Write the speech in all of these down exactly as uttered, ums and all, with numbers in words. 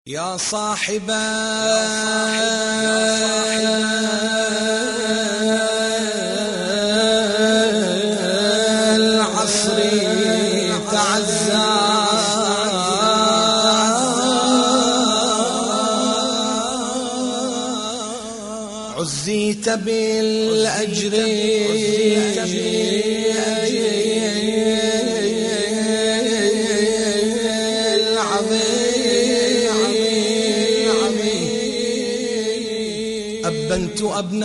يا صاحب العصر تعزى عزيت بالأجر أبنت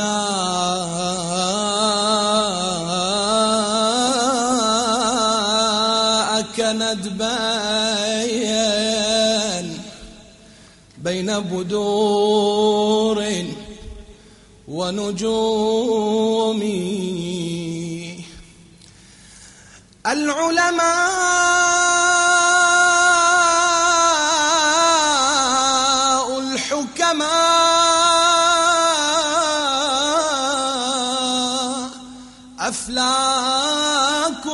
أبناءك ندبين بين بدور ونجوم العلماء الحكماء أفلاك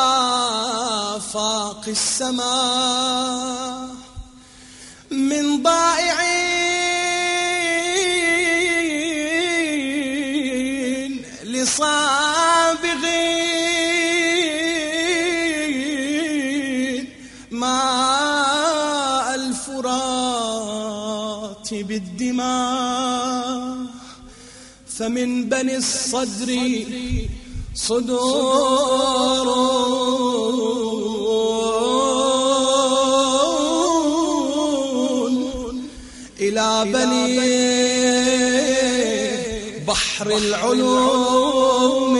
آفاق السماء من ضائعين لصابغين ماء الفرات بالدماء فمن بني الصدر صدور إلى بني بحر العلوم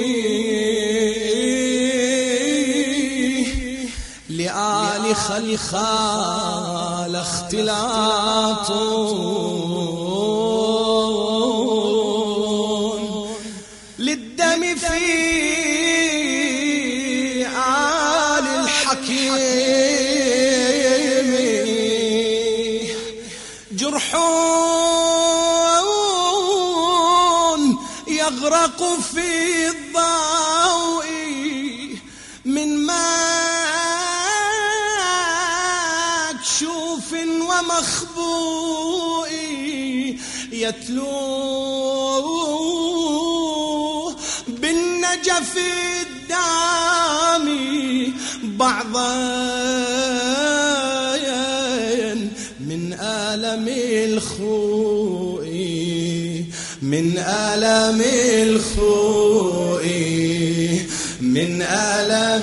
لآل خلخال اختلاط للدم في آل الحكيم جرحون يغرق في الضوء من مكشوف ومخبوء يتلو بالنجف الدامي بعضا من ألم الخوء من ألم الخوء من ألم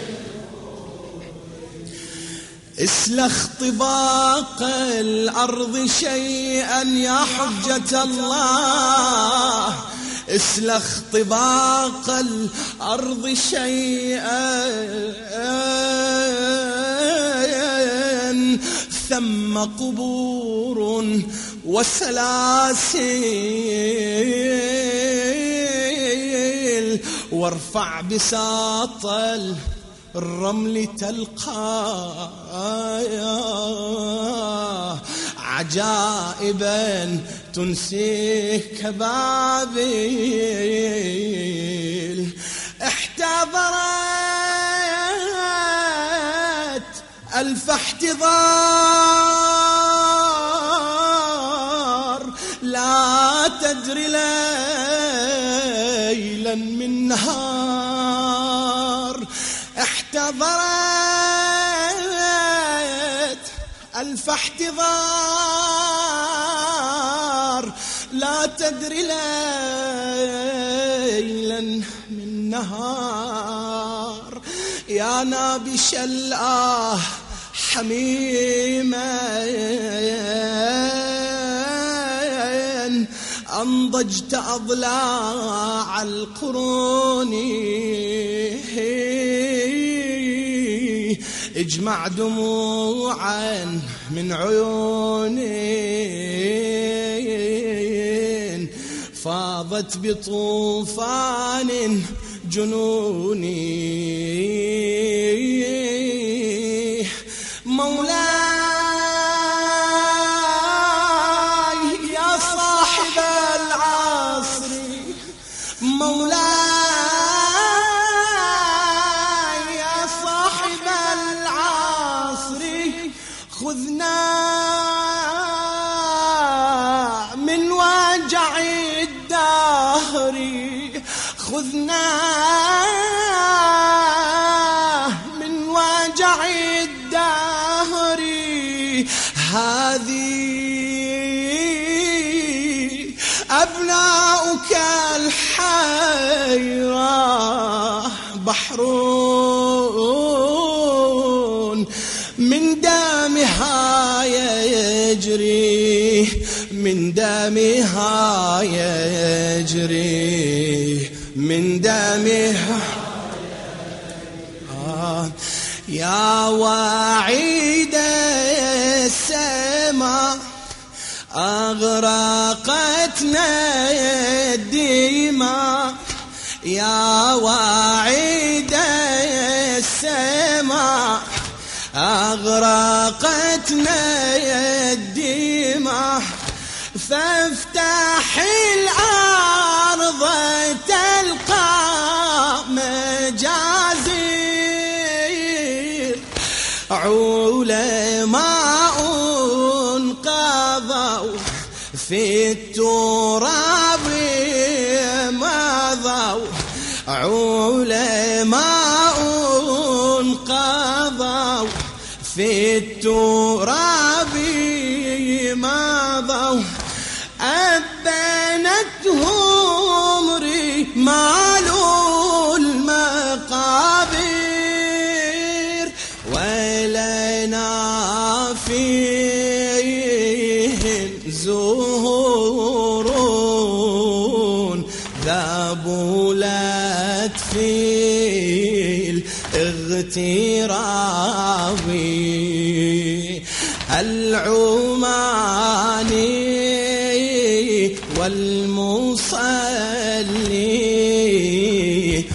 اسلخ طباق الأرض شيئا يا حجة الله اسلخ طباق الأرض شيئا ثم قبور وسلاسل وارفع بساط الرمل تلقى عجائبا تنسيك كبابيل احتضرت ألف احتضار لا تدري ليلا من نهار احتضرت ألف احتضار لا تدري ليلا من نهار يا نابش الآه حميما أنضجت أضلاع القرون اجمع دموعا من عيون فاضت بطوفان جنوني مولاي يا صاحب العصر مولاي يا صاحب العصر خذنا خذناه من وجع الدهر هذه أبناؤك الحيرة بحرون من دمها يجري من دمها يجري من دمها آه يا وعيد السماء أغرقتنا الدماء يا وعيد السماء أغرقتنا الدماء فافتح الأرض تلقى مجازر علماء قضوا في التراب مضوا علماء قضوا في التراب مضوا أبنتهم رمال المقابر ولنا فيهم زهور ذبلت في الاغتراب العماني والمصلي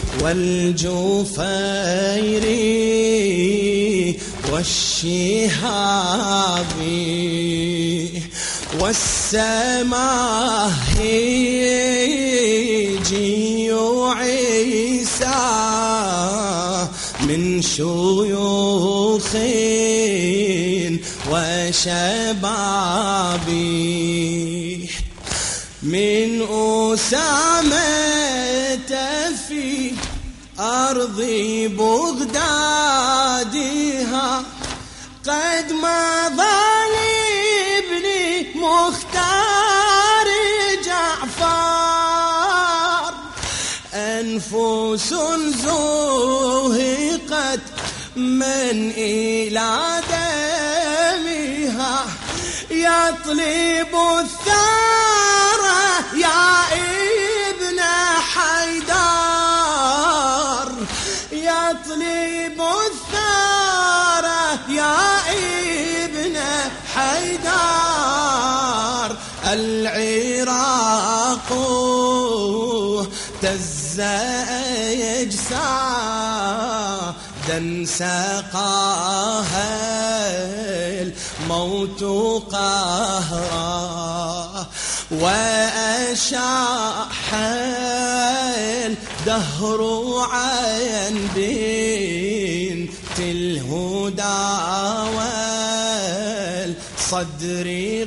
والجفيري والشهابي والسماهيجي عيسى من شيوخ وشبابي من أسامة في أرض بغدادها قد مضى لابن مختار جعفر أنفس زهقت من إلى دمها يطلب الثارة يا ابن حيدر يطلب الثارة يا ابن حيدر العراق تزايجسا دن سقاها الموت قهرا وأشاح الدهر عن بنت الهدى والصدر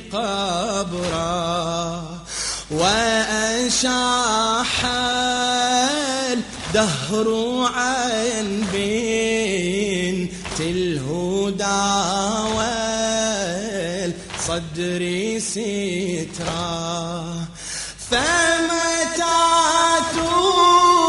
قبرا وأشاح الدهر عن بنت الهدى والصدر سترا فمتى